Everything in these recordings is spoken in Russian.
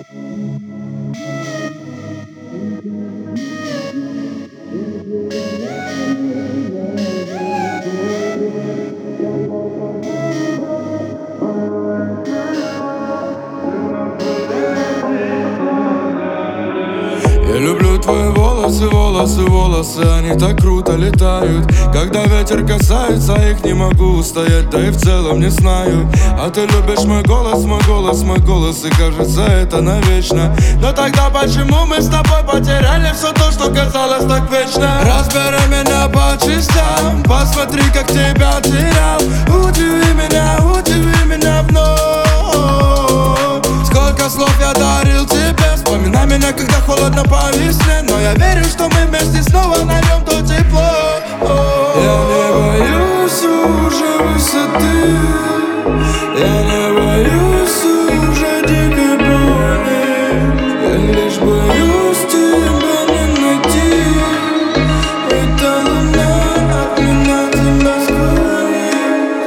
Я люблю твои волосы, волосы, волосы, они так круто летают. Когда ветер касается их, не могу устоять, да и в целом не знаю. А ты любишь мой голос, мой голос, мой голос, и кажется это навечно. Но тогда почему мы с тобой потеряли все то, что казалось так вечно? Разбери меня по частям, посмотри, как тебя терял. Удиви меня вновь. Сколько слов я дарил тебе, вспоминай меня, когда холодно по весне. Но я верю, что мы вместе снова найдем то тепло. Я не боюсь уже высоты, я не боюсь уже дикой боли. Я лишь боюсь тебя не найти. Эта луна от меня тебя скроет.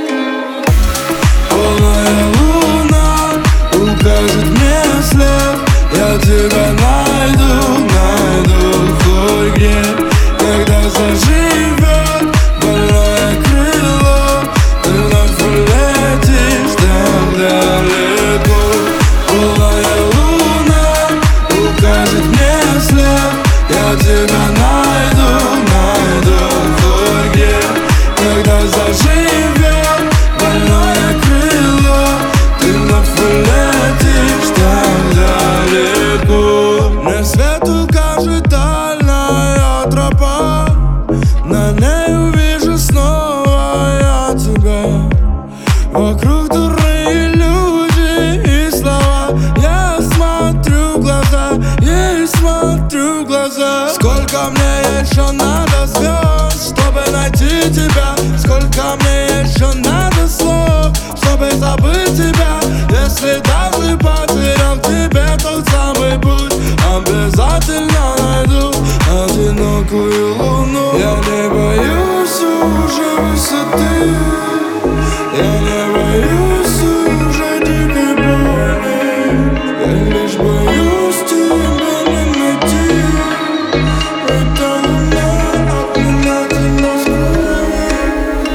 Полная луна укажет мне след. Я тебя найду кое-где. Когда заживет больное крыло, ты вновь улетишь так далеко. Полная луна укажет мне след. Я тебя найду кое-где. Когда заживет больное крыло, ты вновь улетишь так далеко. Мне свет укажет дальняя тропа, на ней увижу снова я тебя. Вокруг дурные люди и слова. Я смотрю в глаза. Сколько мне еще надо звезд, чтобы найти тебя? Сколько мне еще надо слов, чтобы забыть тебя? Если даже потерял тебе тот самый путь, обязательно найду одинокую луну. Я не боюсь уже высоты, я не боюсь уже дикой боли. Я лишь боюсь тебя не найти. Эта луна от меня тебя скроет.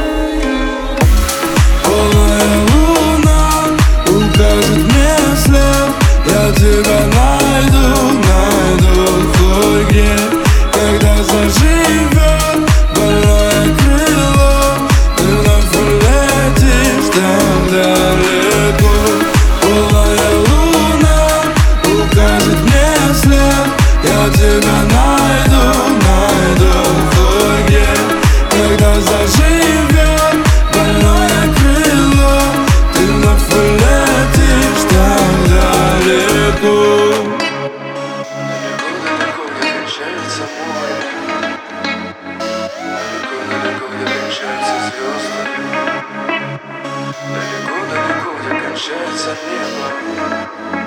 Полная луна укажет мне след. Я тебя найду кое-где. Когда заживет больное крыло, ты вновь улетишь так далеко. Полная луна укажет мне след. Я тебя найду кое-где. Когда заживет больное крыло, ты вновь улетишь так далеко. Далеко-далеко, где кончается море, далеко-далеко, где кончаются звезды, далеко-далеко, где кончается небо.